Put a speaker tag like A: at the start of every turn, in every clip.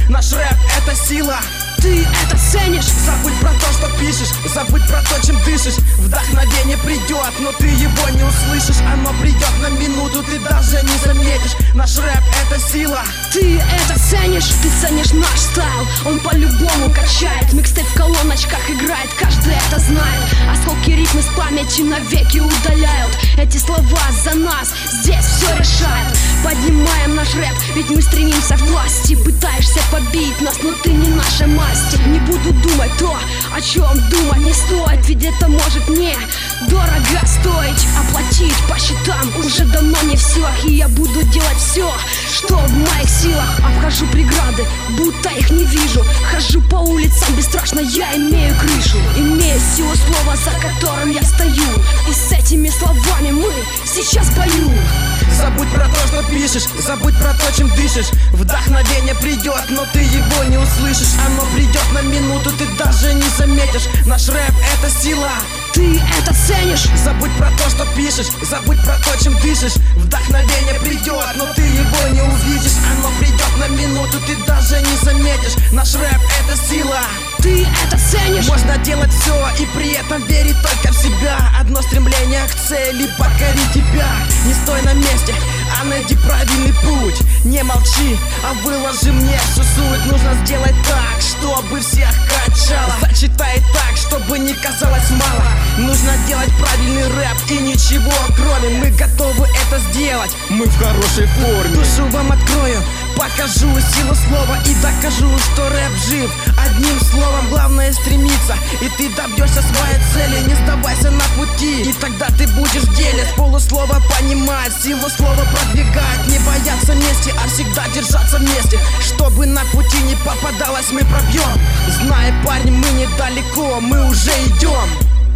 A: Наш рэп — это сила.
B: Ты это ценишь?
A: Забудь про то, что пишешь, забудь про то, чем дышишь. Вдохновение придет, но ты его не услышишь. Оно придет на минуту, ты даже не заметишь. Наш рэп — это сила.
B: Ты это ценишь? Ты ценишь наш стайл, он по-любому качает. Микстейп в колоночках играет, каждый это знает. Осколки ритм из памяти навеки удаляют. Эти слова за нас, здесь все решает. Поднимаем наш рэп, ведь мы стремимся к власти. Пытаешься побить нас, но ты не наша масть. Не буду думать то, о чем думать не стоит. Ведь это может мне дорого стоить. Оплатить по счетам уже давно не в силах. И я буду делать все, что в моих силах. Обхожу преграды, будто их не вижу. Хожу по улицам бесстрашно, я имею крышу. Имею силу слова, за которым я стою. И с этими словами мы сейчас в бою.
A: Забудь про то, что пишешь, забудь про то, чем дышишь. Вдохновение придет, но ты его не услышишь. Оно придет на минуту, ты даже не заметишь. Наш рэп — это сила.
B: Ты это ценишь?
A: Забудь про то, что пишешь, забудь про то, чем дышишь. Вдохновение придет, но ты его не увидишь. Оно придет на минуту, ты даже не заметишь. Наш рэп — это сила.
B: Ты это ценишь?
A: Можно делать все и при этом верить только в себя. Одно стремление к цели — покорить тебя. Не стой на месте, а найди правильный путь. Не молчи, а выложи мне всю суть. Нужно сделать так, чтобы всех качало. Зачитай так, чтобы не казалось мало. Нужно делать правильный рэп и ничего кроме. Мы готовы это сделать, мы в хорошей форме. Душу вам открою, покажу силу слова и докажу, что рэп жив. Одним словом, главное стремиться, и ты добьешься своей цели. Не сдавайся на пути, и тогда ты будешь в деле. С полуслова понимать, силу слова продвигать. Не бояться мести, а всегда держаться вместе. Чтобы на пути не попадалось, мы пробьем. Знай, парень, мы недалеко, мы уже идем.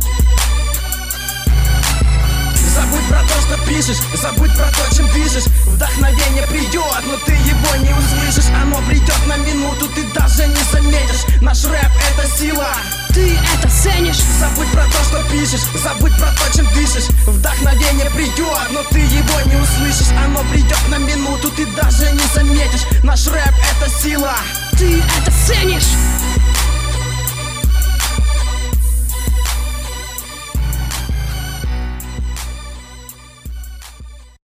A: Забудь про то, что пишешь, забудь про то, чем дышишь. Вдохновение придет, но ты его не услышишь. Оно придет на минуту, ты даже не заметишь. Наш рэп — это сила.
B: Ты это ценишь?
A: Забудь про то, что пишешь, забудь про то, чем дышишь. Вдохновение придет, но ты его не услышишь. Оно придет на минуту, ты даже не заметишь. Наш рэп — это сила.
B: Ты это ценишь?